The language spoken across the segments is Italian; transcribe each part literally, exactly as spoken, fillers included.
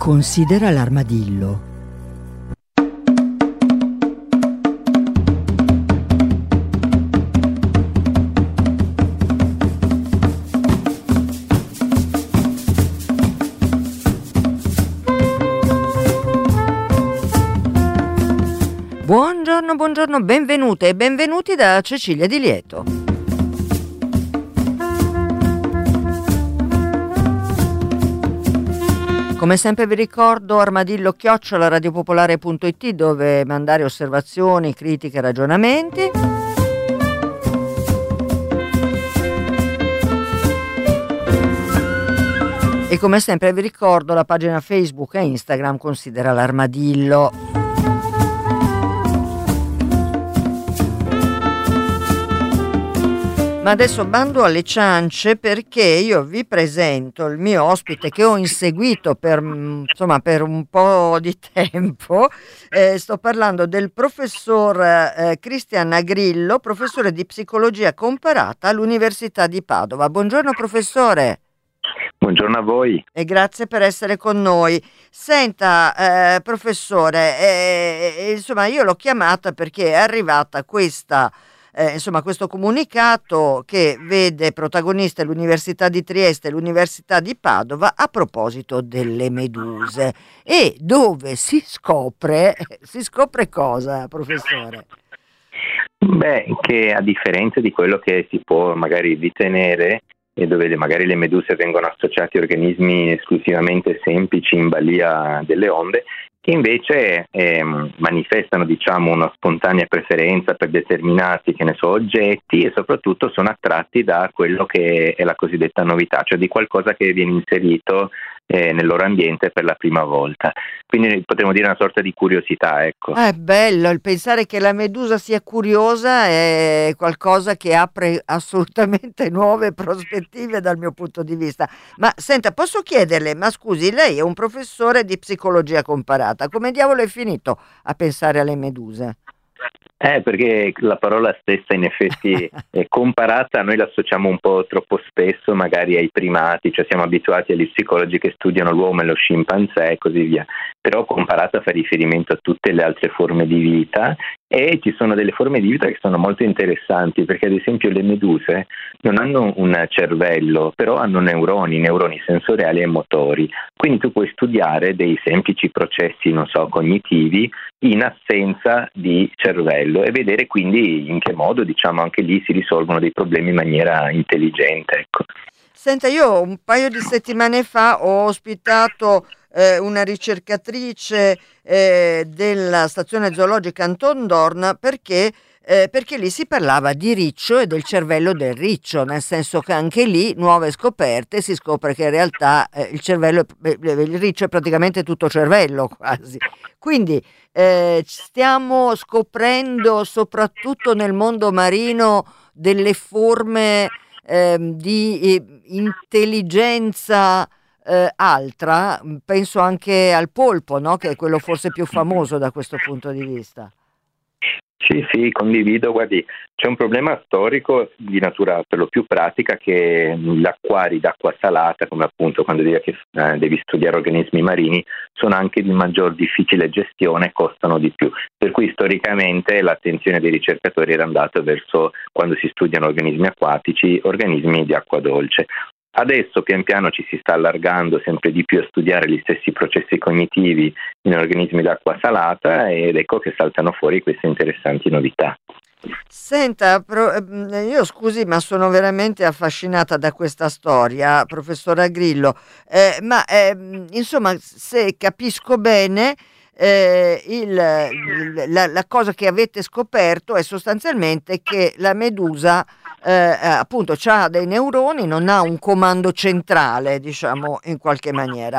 Considera l'armadillo. Buongiorno, buongiorno, benvenute e benvenuti da Cecilia Di Lieto. Come sempre vi ricordo armadillo chiocciola radiopopolare punto it dove mandare osservazioni, critiche, ragionamenti. E come sempre vi ricordo la pagina Facebook e Instagram Considera l'armadillo. Ma adesso bando alle ciance, perché io vi presento il mio ospite che ho inseguito per, insomma, per un po' di tempo. Eh, sto parlando del professor eh, Cristian Agrillo, professore di psicologia comparata all'Università di Padova. Buongiorno professore. Buongiorno a voi. E grazie per essere con noi. Senta, eh, professore, eh, insomma io l'ho chiamata perché è arrivata questa... Eh, insomma, questo comunicato che vede protagoniste l'Università di Trieste e l'Università di Padova a proposito delle meduse, e dove si scopre, si scopre cosa, professore? Beh, che a differenza di quello che si può magari ritenere, e dove le, magari le meduse vengono associate a organismi esclusivamente semplici in balia delle onde, che invece eh, manifestano, diciamo, una spontanea preferenza per determinati, che ne so, oggetti, e soprattutto sono attratti da quello che è la cosiddetta novità, cioè di qualcosa che viene inserito eh, nel loro ambiente per la prima volta. Quindi potremmo dire una sorta di curiosità, ecco. È bello, il pensare che la medusa sia curiosa è qualcosa che apre assolutamente nuove prospettive dal mio punto di vista. Ma senta, posso chiederle, ma scusi, lei è un professore di psicologia comparata, come diavolo è finito a pensare alle meduse? Eh, perché la parola stessa in effetti è comparata, noi la associamo un po' troppo spesso magari ai primati, cioè siamo abituati agli psicologi che studiano l'uomo e lo scimpanzé e così via, però comparata fa riferimento a tutte le altre forme di vita, e ci sono delle forme di vita che sono molto interessanti, perché ad esempio le meduse non hanno un cervello, però hanno neuroni, neuroni sensoriali e motori, quindi tu puoi studiare dei semplici processi, non so, cognitivi in assenza di cervello e vedere quindi in che modo, diciamo, anche lì si risolvono dei problemi in maniera intelligente, ecco. Senta, io un paio di settimane fa ho ospitato eh, una ricercatrice eh, della stazione zoologica Anton Dorn, perché Eh, perché lì si parlava di riccio e del cervello del riccio, nel senso che anche lì nuove scoperte, si scopre che in realtà eh, il cervello, eh, il riccio è praticamente tutto cervello quasi. Quindi eh, stiamo scoprendo soprattutto nel mondo marino delle forme eh, di eh, intelligenza eh, altra, penso anche al polpo, no? Che è quello forse più famoso da questo punto di vista. Sì, sì, condivido. Guardi, c'è un problema storico di natura per lo più pratica, che gli acquari d'acqua salata, come appunto quando devi, che, eh, devi studiare organismi marini, sono anche di maggior difficile gestione e costano di più. Per cui storicamente l'attenzione dei ricercatori era andata verso, quando si studiano organismi acquatici, organismi di acqua dolce. Adesso pian piano ci si sta allargando sempre di più a studiare gli stessi processi cognitivi in organismi d'acqua salata, ed ecco che saltano fuori queste interessanti novità. Senta, io scusi, ma sono veramente affascinata da questa storia, professor Grillo, eh, ma eh, insomma, se capisco bene, eh, il, la, la cosa che avete scoperto è sostanzialmente che la medusa eh, appunto ha dei neuroni, non ha un comando centrale, diciamo, in qualche maniera.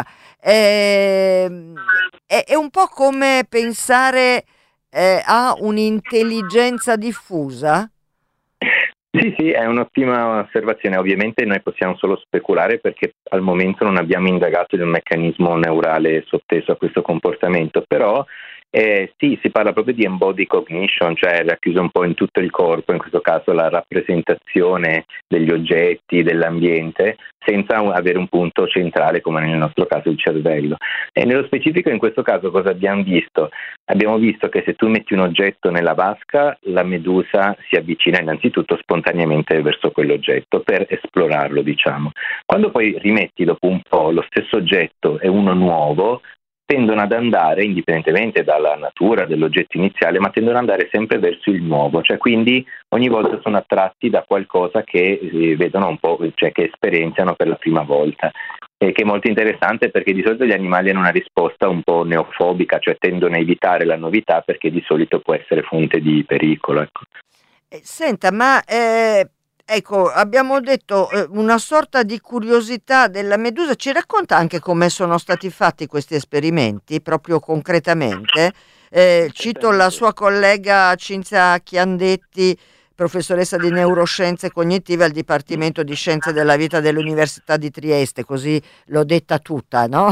È, è, è un po' come pensare eh, a un'intelligenza diffusa? Sì, sì, è un'ottima osservazione. Ovviamente noi possiamo solo speculare, perché al momento non abbiamo indagato di un meccanismo neurale sotteso a questo comportamento, però Eh, sì, si parla proprio di embodied cognition, cioè racchiuso un po' in tutto il corpo, in questo caso la rappresentazione degli oggetti, dell'ambiente, senza un- avere un punto centrale come nel nostro caso il cervello. E nello specifico in questo caso cosa abbiamo visto? Abbiamo visto che se tu metti un oggetto nella vasca, la medusa si avvicina innanzitutto spontaneamente verso quell'oggetto per esplorarlo, diciamo. Quando poi rimetti dopo un po' lo stesso oggetto e uno nuovo, tendono ad andare, indipendentemente dalla natura dell'oggetto iniziale, ma tendono ad andare sempre verso il nuovo, cioè quindi ogni volta sono attratti da qualcosa che eh, vedono un po', cioè che esperienziano per la prima volta. E che è molto interessante perché di solito gli animali hanno una risposta un po' neofobica, cioè tendono a evitare la novità perché di solito può essere fonte di pericolo. Ecco. Eh, Senta, ma eh, ecco, abbiamo detto eh, una sorta di curiosità della medusa. Ci racconta anche come sono stati fatti questi esperimenti, proprio concretamente? Eh, cito la Certamente. sua collega Cinzia Chiandetti, professoressa di neuroscienze cognitive al Dipartimento di Scienze della Vita dell'Università di Trieste, così l'ho detta tutta, no?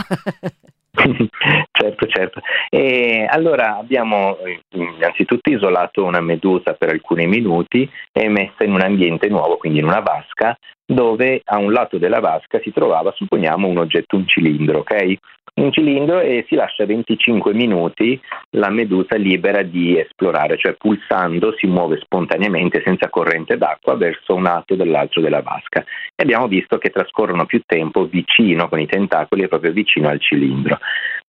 Certo, certo. E allora abbiamo eh, innanzitutto isolato una medusa per alcuni minuti e messa in un ambiente nuovo, quindi in una vasca, dove a un lato della vasca si trovava, supponiamo, un oggetto, un cilindro, ok? Un cilindro e si lascia venticinque minuti la medusa libera di esplorare, cioè pulsando si muove spontaneamente senza corrente d'acqua verso un lato dell'altro della vasca. E abbiamo visto che trascorrono più tempo vicino con i tentacoli e proprio vicino al cilindro.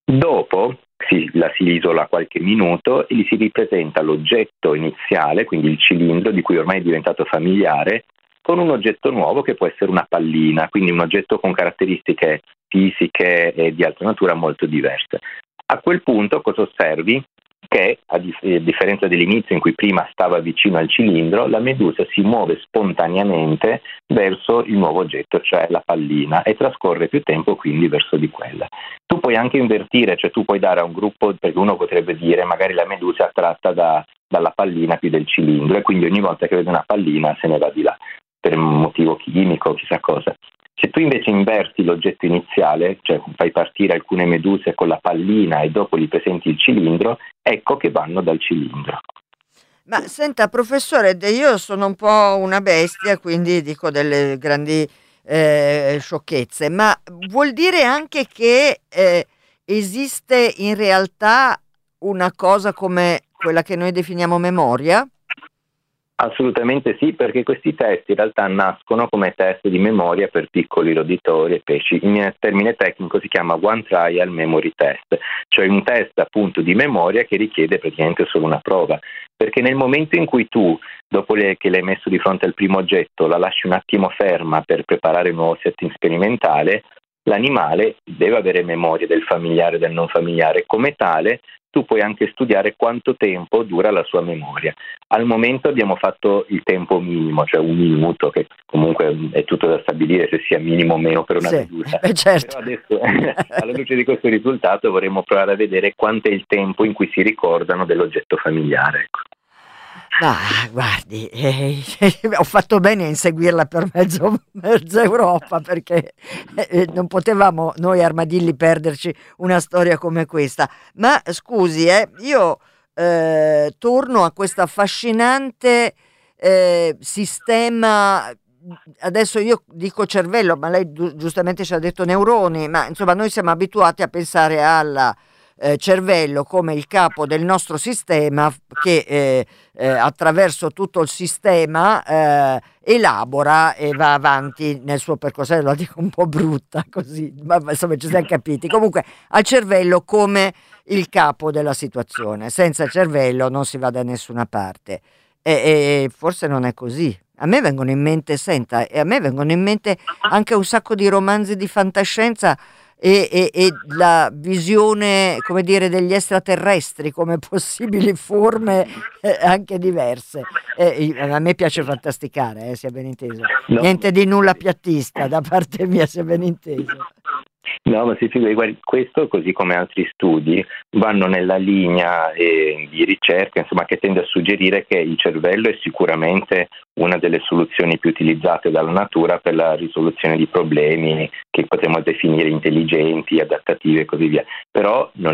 Dopo si, la si isola qualche minuto e gli si ripresenta l'oggetto iniziale, quindi il cilindro di cui ormai è diventato familiare, con un oggetto nuovo che può essere una pallina, quindi un oggetto con caratteristiche fisiche e di altra natura molto diverse. A quel punto cosa osservi? Che a dif- a differenza dell'inizio in cui prima stava vicino al cilindro, la medusa si muove spontaneamente verso il nuovo oggetto, cioè la pallina, e trascorre più tempo quindi verso di quella. Tu puoi anche invertire, cioè tu puoi dare a un gruppo, perché uno potrebbe dire magari la medusa è attratta da, dalla pallina più del cilindro e quindi ogni volta che vede una pallina se ne va di là, per un motivo chimico, chissà cosa. Se tu invece inverti l'oggetto iniziale, cioè fai partire alcune meduse con la pallina e dopo gli presenti il cilindro, ecco che vanno dal cilindro. Ma senta, professore, de- io sono un po' una bestia, quindi dico delle grandi eh, sciocchezze, ma vuol dire anche che eh, esiste in realtà una cosa come quella che noi definiamo memoria? Assolutamente sì, perché questi test in realtà nascono come test di memoria per piccoli roditori e pesci. In termine tecnico si chiama One Trial Memory Test, cioè un test appunto di memoria che richiede praticamente solo una prova. Perché nel momento in cui tu, dopo le, che l'hai messo di fronte al primo oggetto, la lasci un attimo ferma per preparare un nuovo setting sperimentale, l'animale deve avere memoria del familiare e del non familiare. Come tale, tu puoi anche studiare quanto tempo dura la sua memoria. Al momento abbiamo fatto il tempo minimo, cioè un minuto, che comunque è tutto da stabilire se sia minimo o meno per una Sì, medusa. beh, certo. Però adesso, alla luce di questo risultato, vorremmo provare a vedere quanto è il tempo in cui si ricordano dell'oggetto familiare. Ecco. Ma guardi, eh, ho fatto bene a inseguirla per mezzo, mezza Europa perché eh, non potevamo noi armadilli perderci una storia come questa. Ma scusi, eh, io eh, torno a questo affascinante eh, sistema. Adesso io dico cervello, ma lei giu- giustamente ci ha detto neuroni, ma insomma noi siamo abituati a pensare al eh, cervello come il capo del nostro sistema che eh, eh, attraverso tutto il sistema eh, elabora e va avanti nel suo percorso. Eh, Lo dico un po' brutta così, ma ma insomma ci siamo capiti. Comunque al cervello come il capo della situazione. Senza cervello non si va da nessuna parte. E, e forse non è così. A me vengono in mente, senta, e a me vengono in mente anche un sacco di romanzi di fantascienza e, e- e la visione, come dire, degli extraterrestri come possibili forme eh, anche diverse. Eh, a me piace fantasticare, eh, sia ben inteso. No, Niente di nulla piattista da parte mia, sia ben inteso. No, ma si figuri, guardi, questo così come altri studi vanno nella linea eh, di ricerca, insomma, che tende a suggerire che il cervello è sicuramente una delle soluzioni più utilizzate dalla natura per la risoluzione di problemi che potremmo definire intelligenti, adattativi e così via. Però non è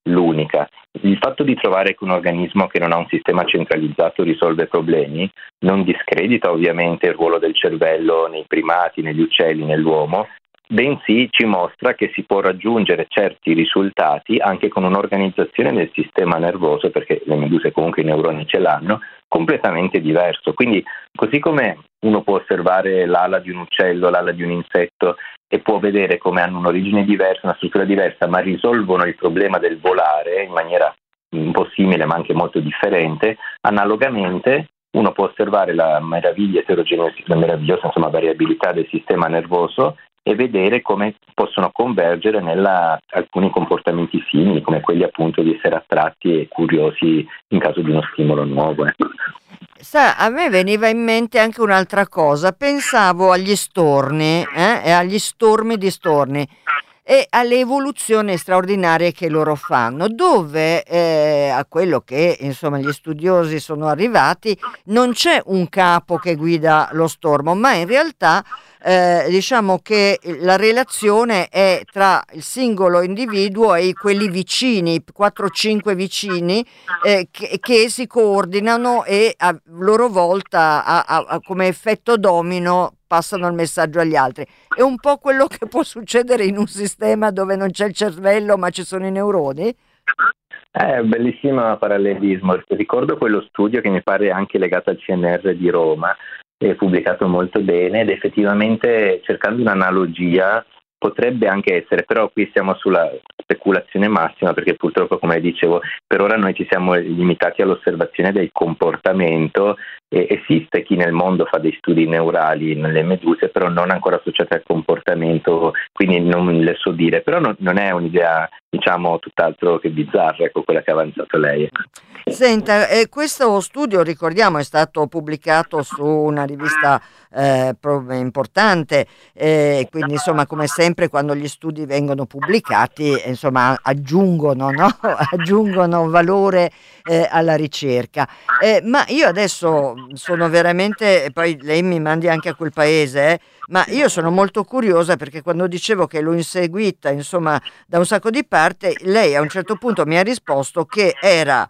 l'unica. Il fatto di trovare che un organismo che non ha un sistema centralizzato risolve problemi non discredita ovviamente il ruolo del cervello nei primati, negli uccelli, nell'uomo, bensì ci mostra che si può raggiungere certi risultati anche con un'organizzazione del sistema nervoso, perché le meduse comunque i neuroni ce l'hanno, completamente diverso. Quindi così come uno può osservare l'ala di un uccello, l'ala di un insetto e può vedere come hanno un'origine diversa, una struttura diversa, ma risolvono il problema del volare in maniera un po' simile ma anche molto differente, analogamente uno può osservare la meraviglia eterogeneità, la meravigliosa insomma, variabilità del sistema nervoso e vedere come possono convergere nella alcuni comportamenti simili, come quelli appunto di essere attratti e curiosi in caso di uno stimolo nuovo. Ecco. Sa, a me veniva in mente anche un'altra cosa, pensavo agli storni eh, e agli stormi di storni e alle evoluzioni straordinarie che loro fanno, dove eh, a quello che insomma gli studiosi sono arrivati non c'è un capo che guida lo stormo, ma in realtà eh, diciamo che la relazione è tra il singolo individuo e quelli vicini, quattro cinque vicini eh, che, che si coordinano e a loro volta a, a, a, come effetto domino passano il messaggio agli altri. È un po' quello che può succedere in un sistema dove non c'è il cervello ma ci sono i neuroni. È un bellissimo parallelismo. Ricordo quello studio che mi pare anche legato al C N R di Roma, è pubblicato molto bene ed effettivamente cercando un'analogia potrebbe anche essere, però qui siamo sulla speculazione massima perché purtroppo, come dicevo, per ora noi ci siamo limitati all'osservazione del comportamento e esiste chi nel mondo fa dei studi neurali nelle meduse, però non ancora associati al comportamento, quindi non le so dire, però non, non è un'idea diciamo tutt'altro che bizzarra, ecco quella che ha avanzato lei. Senta, eh, questo studio, ricordiamo, è stato pubblicato su una rivista eh, importante, eh, quindi insomma come sempre quando gli studi vengono pubblicati insomma aggiungono, no? aggiungono valore eh, alla ricerca. Eh, ma io adesso sono veramente, poi lei mi mandi anche a quel paese, eh, ma io sono molto curiosa perché quando dicevo che l'ho inseguita insomma da un sacco di parti, lei a un certo punto mi ha risposto che era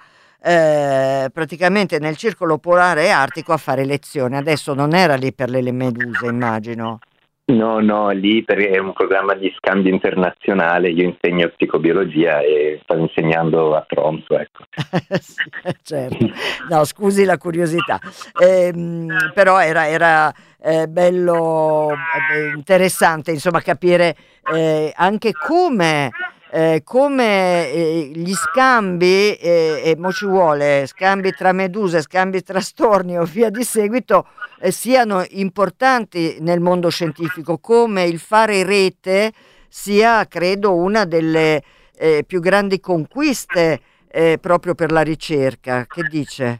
Eh, praticamente nel circolo polare artico a fare lezioni. Adesso non era lì per le, le meduse, immagino. No, no, lì perché è un programma di scambio internazionale, io insegno psicobiologia e sto insegnando a Tromsø, ecco. Sì, certo. No, scusi la curiosità. Ehm, però era, era eh, bello, eh, interessante, insomma, capire eh, anche come eh, come eh, gli scambi, eh, e mo ci vuole, scambi tra meduse, scambi tra storni o via di seguito, eh, siano importanti nel mondo scientifico, come il fare rete sia, credo, una delle eh, più grandi conquiste eh, proprio per la ricerca. Che dice?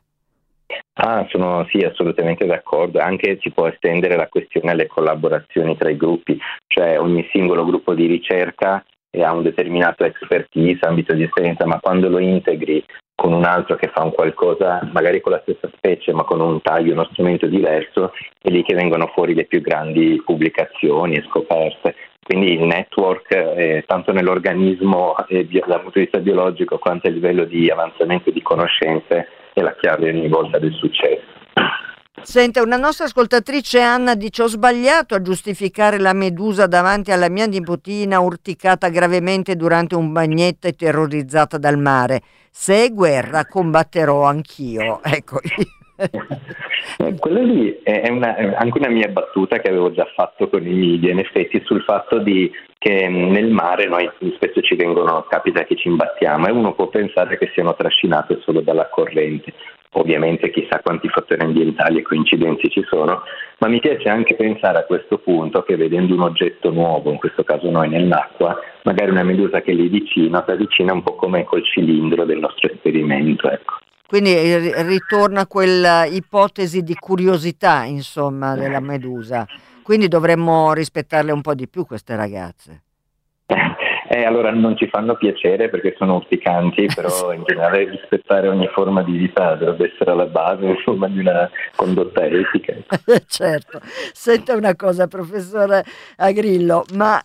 Ah, sono sì, assolutamente d'accordo. Anche si può estendere la questione alle collaborazioni tra i gruppi, cioè ogni singolo gruppo di ricerca ha un determinato expertise, ambito di esperienza, ma quando lo integri con un altro che fa un qualcosa magari con la stessa specie ma con un taglio, uno strumento diverso, è lì che vengono fuori le più grandi pubblicazioni e scoperte. Quindi il network, eh, tanto nell'organismo eh, dal punto di vista biologico quanto a livello di avanzamento di conoscenze, è la chiave ogni volta del successo. Senta, una nostra ascoltatrice Anna dice: ho sbagliato a giustificare la medusa davanti alla mia nipotina urticata gravemente durante un bagnetto e terrorizzata dal mare. Se è guerra combatterò anch'io. Ecco. Quello lì è, una, è anche una mia battuta che avevo già fatto con i media, in effetti, sul fatto di che nel mare noi spesso ci vengono, capita che ci imbattiamo e uno può pensare che siano trascinate solo dalla corrente. Ovviamente chissà quanti fattori ambientali e coincidenze ci sono, ma mi piace anche pensare a questo punto che vedendo un oggetto nuovo, in questo caso noi nell'acqua, magari una medusa che è lì vicino, si avvicina un po' come col cilindro del nostro esperimento, ecco. Quindi ritorna quella ipotesi di curiosità, insomma, della medusa. Quindi dovremmo rispettarle un po' di più queste ragazze. Eh, allora non ci fanno piacere perché sono urticanti, però in generale rispettare ogni forma di vita dovrebbe essere alla base, insomma, di una condotta etica. Certo. Senta una cosa, professore Agrillo, ma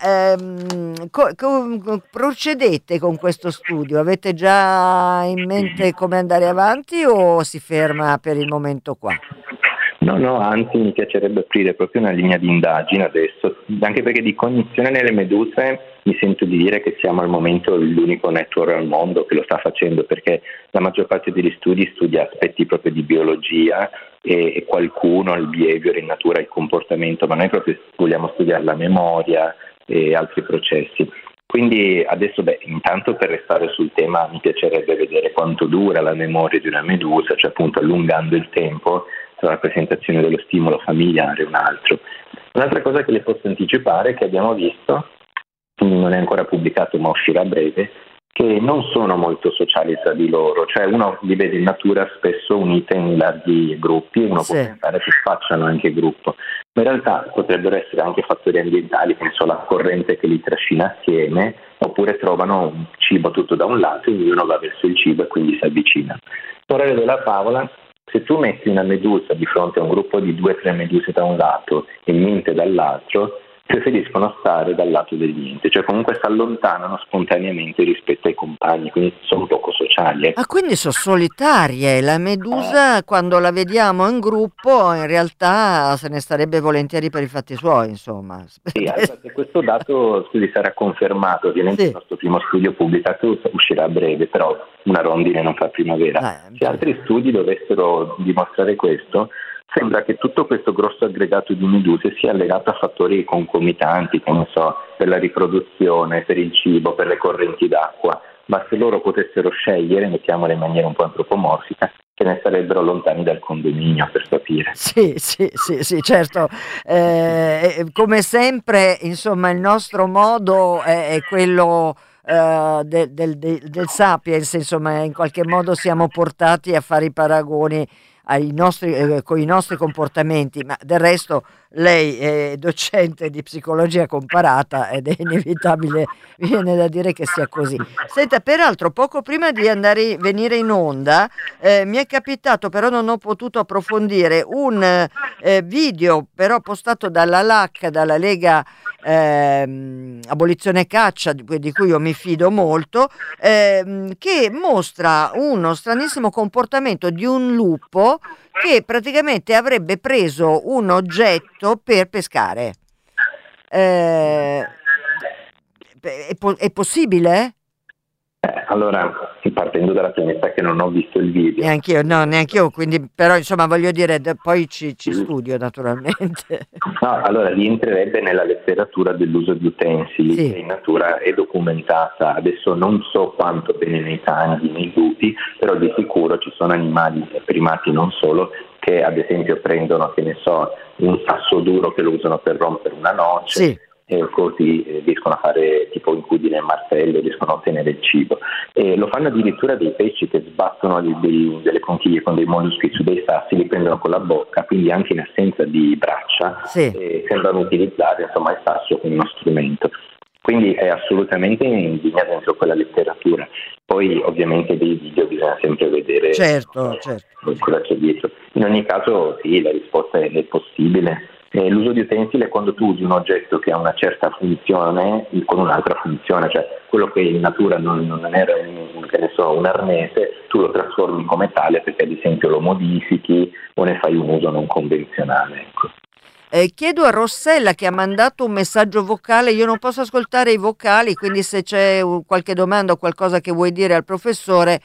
ehm, co- co- procedete con questo studio? Avete già in mente come andare avanti o si ferma per il momento qua? No, no, anzi mi piacerebbe aprire proprio una linea di indagine adesso, anche perché di cognizione nelle meduse mi sento di dire che siamo al momento l'unico network al mondo che lo sta facendo, perché la maggior parte degli studi studia aspetti proprio di biologia e, e qualcuno il behavior in natura, il comportamento, ma noi proprio vogliamo studiare la memoria e altri processi. Quindi adesso, beh, intanto per restare sul tema mi piacerebbe vedere quanto dura la memoria di una medusa, cioè appunto allungando il tempo tra la presentazione dello stimolo familiare e un altro. Un'altra cosa che le posso anticipare è che abbiamo visto, non è ancora pubblicato ma uscirà a breve, che non sono molto sociali tra di loro, cioè uno li vede in natura spesso unite in larghi gruppi, uno Sì. può pensare che facciano anche gruppo, ma in realtà potrebbero essere anche fattori ambientali, penso alla corrente che li trascina assieme, oppure trovano un cibo tutto da un lato e ognuno va verso il cibo e quindi si avvicina. Morale della favola: se tu metti una medusa di fronte a un gruppo di due o tre meduse da un lato e niente dall'altro, preferiscono stare dal lato del niente, cioè comunque si allontanano spontaneamente rispetto ai compagni, quindi sono poco sociali. Eh. Ah, quindi sono solitarie. La medusa, quando la vediamo in gruppo, in realtà se ne starebbe volentieri per i fatti suoi, insomma. Sì, allora, questo dato studi sarà confermato, ovviamente Sì. il nostro primo studio pubblicato uscirà a breve, però una rondine non fa primavera. Eh, Se altri studi dovessero dimostrare questo, sembra che tutto questo grosso aggregato di meduse sia legato a fattori concomitanti, come so, per la riproduzione, per il cibo, per le correnti d'acqua, ma se loro potessero scegliere, mettiamola in maniera un po' antropomorfica, se ne starebbero lontani dal condominio, per capire. Sì, sì, sì, sì, certo. Eh, come sempre, insomma, il nostro modo è, è quello eh, del, del, del, del sapiens, insomma, in qualche modo siamo portati a fare i paragoni ai nostri, eh, con i nostri comportamenti, ma del resto lei è docente di psicologia comparata ed è inevitabile, viene da dire che sia così. Senta, peraltro, poco prima di andare venire in onda, eh, mi è capitato, però non ho potuto approfondire, un eh, video però postato dalla L A C, dalla Lega ehm, Abolizione Caccia, di, di cui io mi fido molto, ehm, che mostra uno stranissimo comportamento di un lupo che praticamente avrebbe preso un oggetto per pescare. Eh, è, po- è possibile? Eh, allora, partendo dalla premessa che non ho visto il video. Neanch'io, no, neanch'io, quindi, però insomma voglio dire, d- poi ci, ci studio naturalmente. No, allora rientrerebbe nella letteratura dell'uso di utensili, Sì. che in natura è documentata. Adesso non so quanto bene nei cani, nei lupi, però di sicuro ci sono animali, primati non solo, che ad esempio prendono, che ne so, un sasso duro che lo usano per rompere una noce. Sì. E così eh, riescono a fare tipo incudine e martello, riescono a ottenere il cibo. E lo fanno addirittura dei pesci che sbattono dei, dei, delle conchiglie con dei molluschi su dei sassi, li prendono con la bocca, quindi anche in assenza di braccia, Sì. e sembrano utilizzare insomma il sasso come uno strumento. Quindi è assolutamente in linea dentro quella letteratura. Poi ovviamente dei video bisogna sempre vedere Certo, certo. cosa c'è dietro. In ogni caso sì, la risposta è, è possibile. Eh, l'uso di utensile è quando tu usi un oggetto che ha una certa funzione con un'altra funzione, cioè quello che in natura non, non era un, che ne so, un arnese, tu lo trasformi come tale perché ad esempio lo modifichi o ne fai un uso non convenzionale. Ecco. Eh, chiedo a Rossella che ha mandato un messaggio vocale, io non posso ascoltare i vocali, quindi se c'è uh, qualche domanda o qualcosa che vuoi dire al professore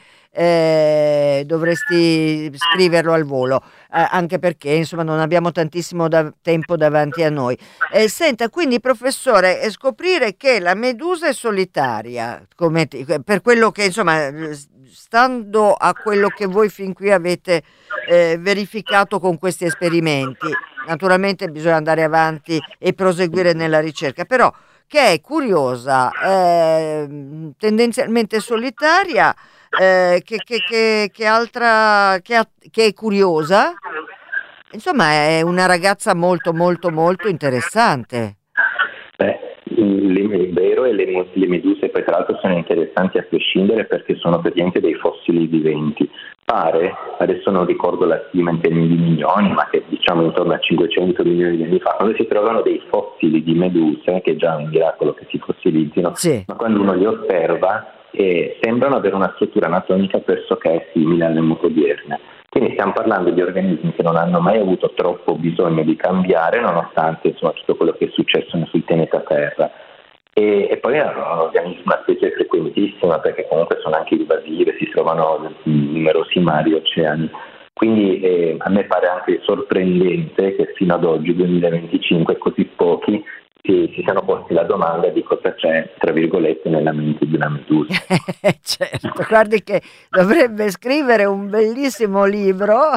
eh, dovresti scriverlo al volo, eh, anche perché insomma non abbiamo tantissimo da- tempo davanti a noi. Eh, senta, quindi professore, eh, scoprire che la medusa è solitaria, come ti- per quello che insomma, eh, stando a quello che voi fin qui avete eh, verificato con questi esperimenti. Naturalmente bisogna andare avanti e proseguire nella ricerca, però che è curiosa, eh, tendenzialmente solitaria, eh, che, che- che- che altra, che, ha- che è curiosa, insomma è una ragazza molto molto molto interessante. Beh, lì è vero, e le, le meduse poi tra l'altro sono interessanti a prescindere perché sono praticamente dei fossili viventi. Pare, adesso non ricordo la stima in termini di milioni, ma che diciamo intorno a cinquecento milioni di anni fa, quando si trovano dei fossili di meduse, che è già un miracolo che si fossilizzino, sì. ma quando uno li osserva eh, sembrano avere una struttura anatomica pressoché simile alle odierne. Quindi stiamo parlando di organismi che non hanno mai avuto troppo bisogno di cambiare, nonostante insomma, tutto quello che è successo sul pianeta Terra. E, e poi è un organismo, una specie frequentissima, perché comunque sono anche invasive, si trovano in numerosi mari e oceani. Quindi eh, a me pare anche sorprendente che fino ad oggi, duemilaventicinque, così pochi si, si siano posti la domanda di cosa c'è, tra virgolette, nella mente di una medusa. Certo, guardi che dovrebbe scrivere un bellissimo libro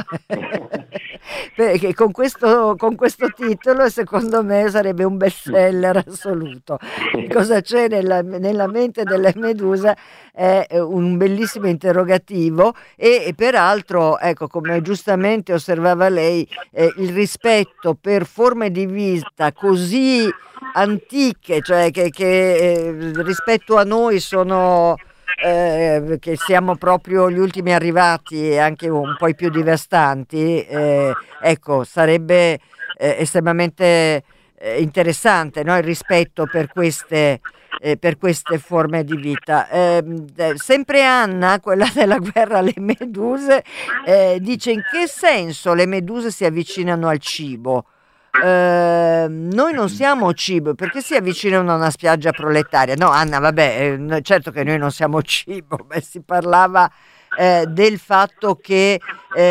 perché con questo, con questo titolo secondo me sarebbe un bestseller assoluto. Cosa c'è nella, nella mente delle meduse è un bellissimo interrogativo e, e peraltro, ecco, come giustamente osservava lei, eh, il rispetto per forme di vita così antiche, cioè che, che eh, rispetto a noi sono eh, che siamo proprio gli ultimi arrivati e anche un po' i più devastanti, eh, ecco, sarebbe eh, estremamente eh, interessante, no? Il rispetto per queste eh, per queste forme di vita. Eh, sempre Anna, quella della guerra alle meduse, eh, dice: in che senso le meduse si avvicinano al cibo? Eh, noi non siamo cibo, perché si avvicinano a una spiaggia proletaria? No, Anna, vabbè, eh, certo che noi non siamo cibo, beh, si parlava eh, del fatto che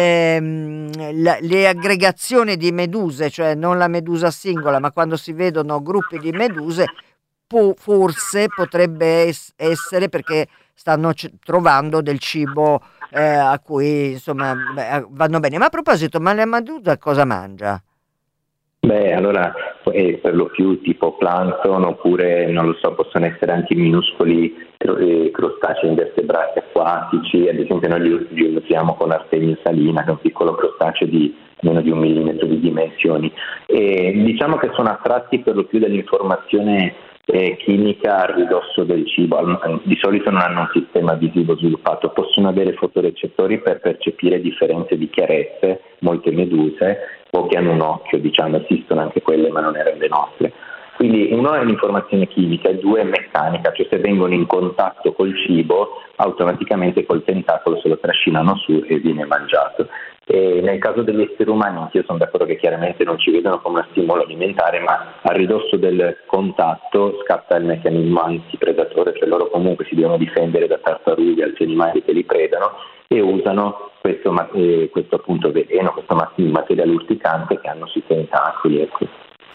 ehm, la, le aggregazioni di meduse, cioè non la medusa singola, ma quando si vedono gruppi di meduse, po- forse potrebbe es- essere perché stanno c- trovando del cibo eh, a cui insomma beh, vanno bene. Ma a proposito, ma la medusa cosa mangia? Beh, allora è per lo più tipo plancton, oppure non lo so, possono essere anche minuscoli eh, crostacei invertebrati acquatici. Ad esempio noi li, li usiamo con Artemia salina, che è un piccolo crostaceo di meno di un millimetro di dimensioni. E diciamo che sono attratti per lo più dall'informazione eh, chimica a ridosso del cibo. Di solito non hanno un sistema visivo sviluppato, possono avere fotorecettori per percepire differenze di chiarezze, molte meduse, o che hanno un occhio, diciamo, esistono anche quelle, ma non erano le nostre. Quindi uno è l'informazione chimica e due è meccanica, cioè se vengono in contatto col cibo automaticamente col tentacolo se lo trascinano su e viene mangiato. E nel caso degli esseri umani io sono d'accordo che chiaramente non ci vedono come uno stimolo alimentare, ma a ridosso del contatto scatta il meccanismo antipredatore, cioè loro comunque si devono difendere da tartarughe e altri animali che li predano e usano questo, eh, questo appunto veleno, questo materiale urticante che hanno sui tentacoli. Ecco.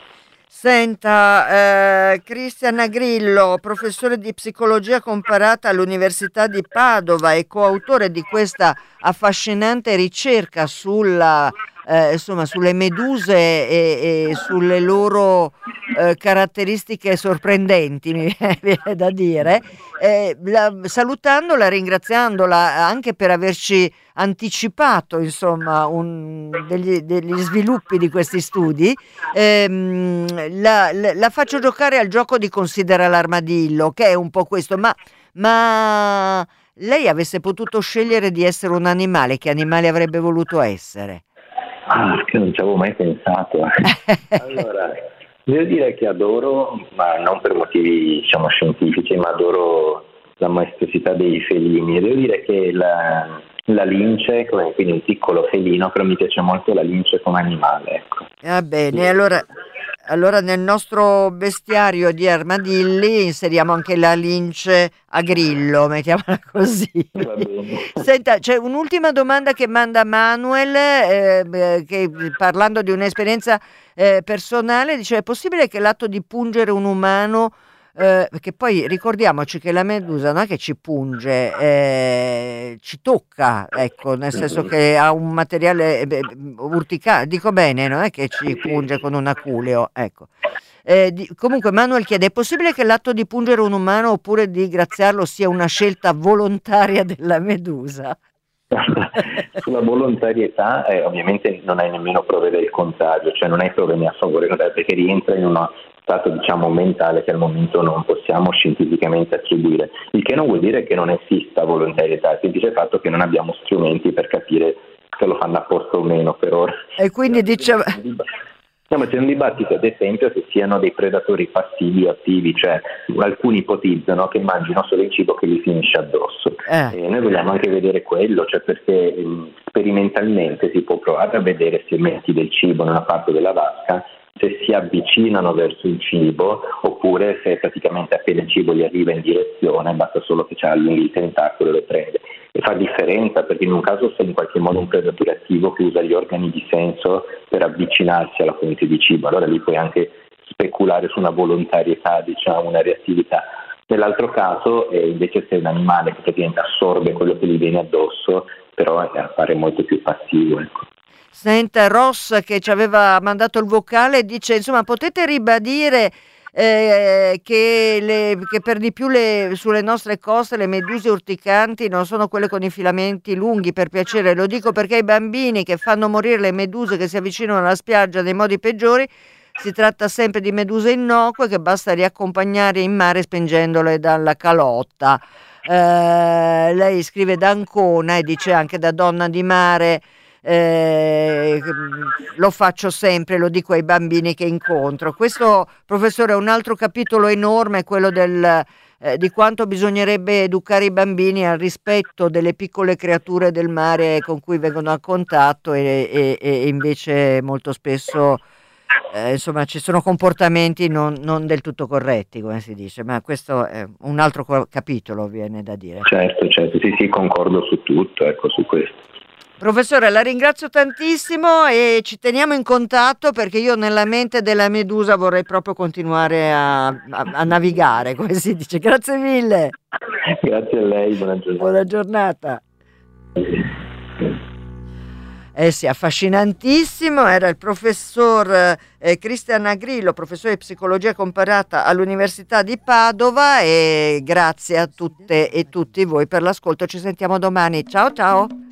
Senta, eh, Cristian Grillo, professore di psicologia comparata all'Università di Padova e coautore di questa affascinante ricerca sulla, eh, insomma, sulle meduse e, e sulle loro eh, caratteristiche sorprendenti, mi viene da dire, eh, la, salutandola, ringraziandola anche per averci anticipato insomma un, degli, degli sviluppi di questi studi. ehm, la, la, la faccio giocare al gioco di Considera l'armadillo, che è un po' questo, ma, ma lei avesse potuto scegliere di essere un animale, che animale avrebbe voluto essere? Ah, che non ci avevo mai pensato. Allora, devo dire che adoro, ma non per motivi diciamo scientifici, ma adoro la maestosità dei felini, e devo dire che la La lince, quindi un piccolo felino, però mi piace molto la lince come animale. Ecco. Va bene, allora, allora nel nostro bestiario di armadilli inseriamo anche la lince a grillo, mettiamola così. Va bene. Senta, c'è un'ultima domanda che manda Manuel, eh, che parlando di un'esperienza eh, personale, dice: è possibile che l'atto di pungere un umano Eh, perché poi ricordiamoci che la medusa non è che ci punge, eh, ci tocca, ecco, nel senso che ha un materiale eh, urticante, dico bene, non è che ci punge con un aculeo, ecco. Eh, di, comunque Manuel chiede: è possibile che l'atto di pungere un umano oppure di graziarlo sia una scelta volontaria della medusa? Sulla volontarietà eh, ovviamente non hai nemmeno prove del contrario, cioè non hai prove né a favore né a- perché rientra in una stato diciamo mentale che al momento non possiamo scientificamente attribuire, il che non vuol dire che non esista volontarietà, è il semplice fatto che non abbiamo strumenti per capire se lo fanno apposta o meno per ora. E quindi diceva... Diciamo, c'è un dibattito ad esempio se siano dei predatori passivi o attivi, cioè alcuni ipotizzano che mangino solo il cibo che gli finisce addosso. Eh. E noi vogliamo anche vedere quello, cioè perché um, sperimentalmente si può provare a vedere se metti del cibo nella parte della vasca, se si avvicinano verso il cibo oppure se praticamente appena il cibo gli arriva in direzione basta solo che ci allunghi il tentacolo e lo prende. E fa differenza perché in un caso sei in qualche modo un predatore attivo che usa gli organi di senso per avvicinarsi alla fonte di cibo, allora lì puoi anche speculare su una volontarietà, diciamo, una reattività. Nell'altro caso eh, invece sei un animale che praticamente assorbe quello che gli viene addosso, però appare molto più passivo, ecco. Senta, Ross che ci aveva mandato il vocale dice, insomma, potete ribadire eh, che, le, che per di più le, sulle nostre coste le meduse urticanti non sono quelle con i filamenti lunghi, per piacere, lo dico perché i bambini che fanno morire le meduse che si avvicinano alla spiaggia nei modi peggiori, si tratta sempre di meduse innocue che basta riaccompagnare in mare spingendole dalla calotta. Eh, lei scrive da Ancona e dice anche da donna di mare. Eh, lo faccio sempre, lo dico ai bambini che incontro. Questo, professore, è un altro capitolo enorme, quello del, eh, di quanto bisognerebbe educare i bambini al rispetto delle piccole creature del mare con cui vengono a contatto e, e, e invece molto spesso eh, insomma ci sono comportamenti non, non del tutto corretti, come si dice, ma questo è un altro capitolo, viene da dire. Certo, certo, sì, sì, concordo su tutto, ecco, su questo. Professore, la ringrazio tantissimo e ci teniamo in contatto perché io nella mente della medusa vorrei proprio continuare a, a, a navigare, come si dice. Grazie mille. Grazie a lei, buona giornata. Buona giornata. Eh sì, affascinantissimo. Era il professor eh, Cristian Agrillo, professore di psicologia comparata all'Università di Padova, e grazie a tutte e tutti voi per l'ascolto. Ci sentiamo domani. Ciao ciao.